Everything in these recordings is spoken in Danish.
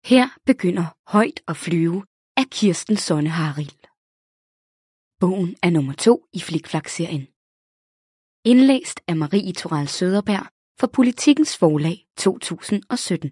Her begynder Højt at flyve af Kirsten Sonne Harild. Bogen er nummer 2 i Flikflak-serien. Indlæst af Marie Toral Søderberg for Politikens Forlag 2017.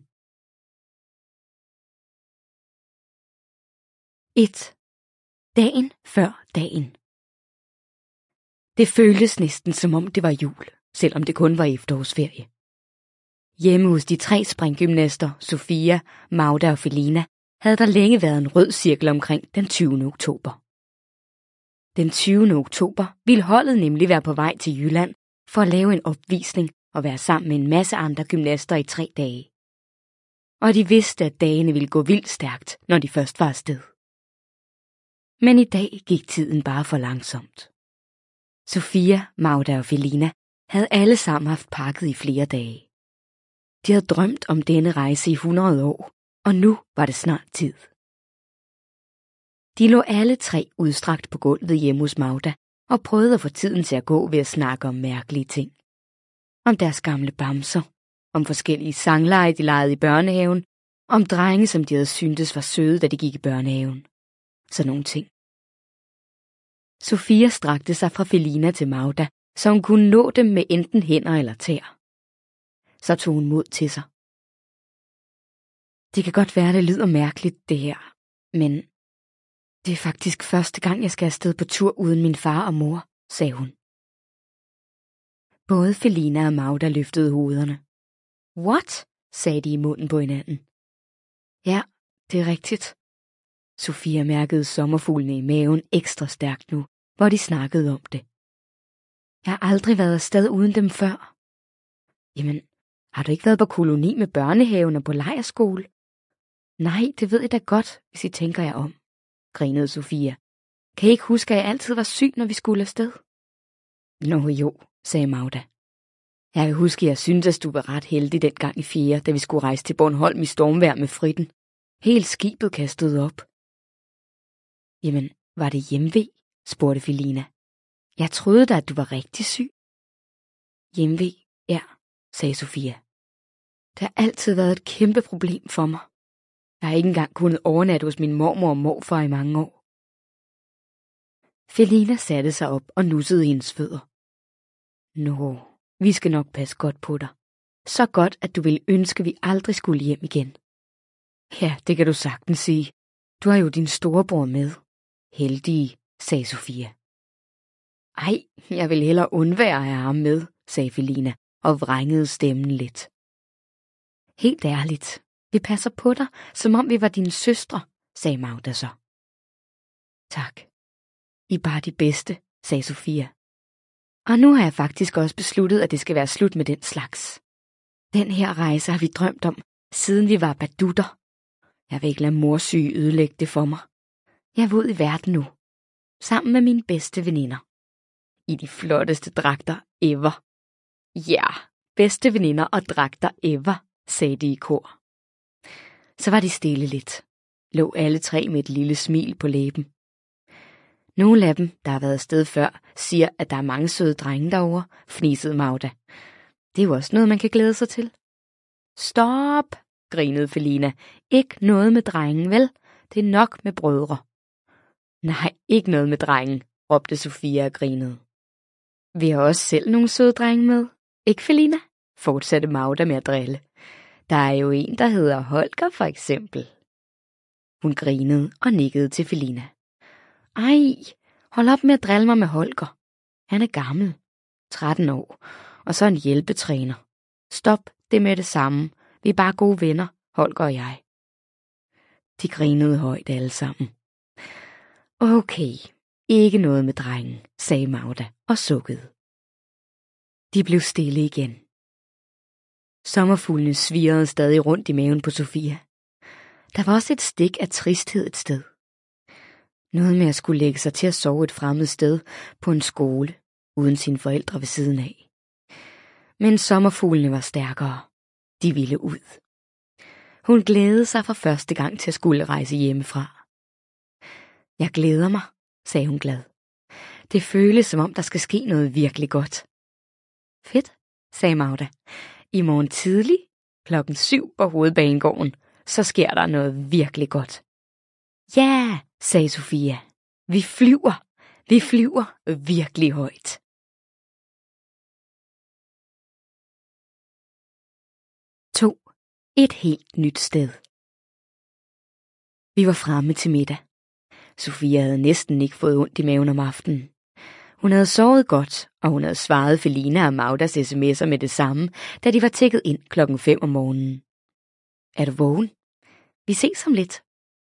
1. Dagen før dagen. Det føltes næsten som om det var jul, selvom det kun var efterårsferie. Hjemme hos de 3 springgymnaster, Sofia, Magda og Felina, havde der længe været en rød cirkel omkring den 20. oktober. Den 20. oktober ville holdet nemlig være på vej til Jylland for at lave en opvisning og være sammen med en masse andre gymnaster i 3 dage. Og de vidste, at dagene ville gå vildt stærkt, når de først var afsted. Men i dag gik tiden bare for langsomt. Sofia, Magda og Felina havde alle sammen haft pakket i flere dage. De havde drømt om denne rejse i 100 år, og nu var det snart tid. De lå alle 3 udstrakt på gulvet hjemme hos Magda og prøvede at få tiden til at gå ved at snakke om mærkelige ting. Om deres gamle bamser, om forskellige sangleje, de legede i børnehaven, om drenge, som de havde syntes var søde, da de gik i børnehaven. Sådan nogle ting. Sofia strakte sig fra Felina til Magda, så hun kunne nå dem med enten hænder eller tæer. Så tog hun mod til sig. Det kan godt være, det lyder mærkeligt, det her, men det er faktisk første gang, jeg skal afsted på tur uden min far og mor, sagde hun. Både Felina og Magda løftede hovederne. What? Sagde de i munden på hinanden. Ja, det er rigtigt. Sofia mærkede sommerfuglene i maven ekstra stærkt nu, hvor de snakkede om det. Jeg har aldrig været afsted uden dem før. Jamen, har du ikke været på koloni med børnehaven og på lejrskole? Nej, det ved jeg da godt, hvis I tænker jer om, grinede Sofia. Kan I ikke huske, at jeg altid var syg, når vi skulle afsted? Nå jo, sagde Magda. Jeg kan huske, at jeg syntes, at du var ret heldig dengang i 4., da vi skulle rejse til Bornholm i stormvejr med Fritten. Helt skibet kastede op. Jamen, var det hjemve? Spurgte Felina. Jeg troede da, at du var rigtig syg. Hjemve, ja, sagde Sofia. Det har altid været et kæmpe problem for mig. Jeg har ikke engang kunnet overnatte hos min mormor og morfar i mange år. Felina satte sig op og nussede hendes fødder. Nå, vi skal nok passe godt på dig. Så godt, at du ville ønske, vi aldrig skulle hjem igen. Ja, det kan du sagtens sige. Du har jo din storebror med. Heldige, sagde Sofia. Ej, jeg vil hellere undvære at have ham med, sagde Felina og vrængede stemmen lidt. Helt ærligt, vi passer på dig, som om vi var dine søstre, sagde Magda så. Tak. I er bare de bedste, sagde Sofia. Og nu har jeg faktisk også besluttet, at det skal være slut med den slags. Den her rejse har vi drømt om, siden vi var badutter. Jeg vil ikke lade morsyge ødelægge det for mig. Jeg er ud i verden nu, sammen med mine bedste veninder. I de flotteste dragter ever. Ja, bedste veninder og dragter ever, sagde de i kor. Så var de stille lidt. Lå alle 3 med et lille smil på læben. Nogle af dem, der har været afsted før, siger, at der er mange søde drenge derovre, fnisede Magda. Det er jo også noget, man kan glæde sig til. Stop, grinede Felina. Ikke noget med drengen, vel? Det er nok med brødre. Nej, ikke noget med drengen, råbte Sofia og grinede. Vi har også selv nogle søde drenge med. Ikke, Felina? Fortsatte Magda med at drille. Der er jo en, der hedder Holger, for eksempel. Hun grinede og nikkede til Felina. Ej, hold op med at drille mig med Holger. Han er gammel, 13 år, og så en hjælpetræner. Stop det med det samme. Vi er bare gode venner, Holger og jeg. De grinede højt alle sammen. Okay, ikke noget med drengen, sagde Magda og sukkede. De blev stille igen. Sommerfuglene svirrede stadig rundt i maven på Sofia. Der var også et stik af tristhed et sted. Noget med at skulle lægge sig til at sove et fremmed sted på en skole, uden sine forældre ved siden af. Men sommerfuglene var stærkere. De ville ud. Hun glædede sig for første gang til at skulle rejse hjemmefra. Jeg glæder mig, sagde hun glad. Det føles, som om der skal ske noget virkelig godt. Fedt, sagde Magda. I morgen tidlig, 7:00 på Hovedbanegården. så sker der noget virkelig godt. Ja, sagde Sofia. Vi flyver virkelig højt. Et helt nyt sted. Vi var fremme til middag. Sofia havde næsten ikke fået ondt i maven om aftenen. Hun havde sovet godt, og hun havde svaret Felina og Magdas sms'er med det samme, da de var tækket ind 5:00 om morgenen. Er du vågen? Vi ses om lidt.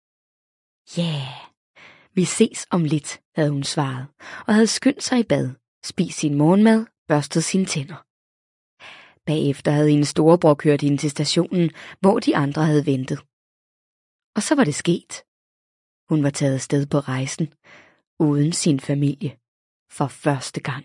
Vi ses om lidt, havde hun svaret, og havde skyndt sig i bad, spist sin morgenmad, børstet sine tænder. Bagefter havde hendes storebror kørt hende til stationen, hvor de andre havde ventet. Og så var det sket. Hun var taget afsted på rejsen, uden sin familie, for første gang.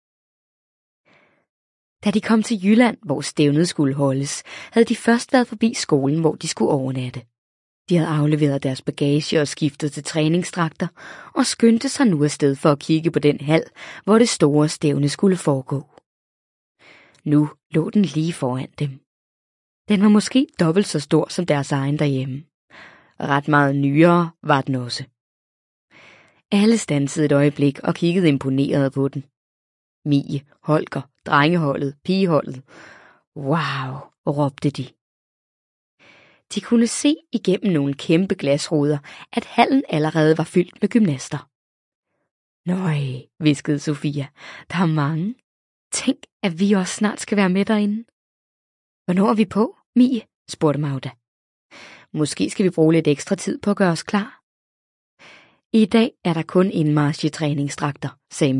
Da de kom til Jylland, hvor stævnet skulle holdes, havde de først været forbi skolen, hvor de skulle overnatte. De havde afleveret deres bagage og skiftet til træningsdragter, og skyndte sig nu afsted for at kigge på den hal, hvor det store stævne skulle foregå. Nu lå den lige foran dem. Den var måske dobbelt så stor som deres egen derhjemme. Ret meget nyere var den også. Alle standsede et øjeblik og kiggede imponeret på den. Mie, Holger, drengeholdet, pigeholdet. Wow, råbte de. De kunne se igennem nogle kæmpe glasruder, at hallen allerede var fyldt med gymnaster. Nøj, hviskede Sofia, der er mange. Tænk, at vi også snart skal være med derinde. Hvornår er vi på, Mie? Spurgte Magda. Måske skal vi bruge lidt ekstra tid på at gøre os klar. I dag er der kun indmarch i træningsdragter, sagde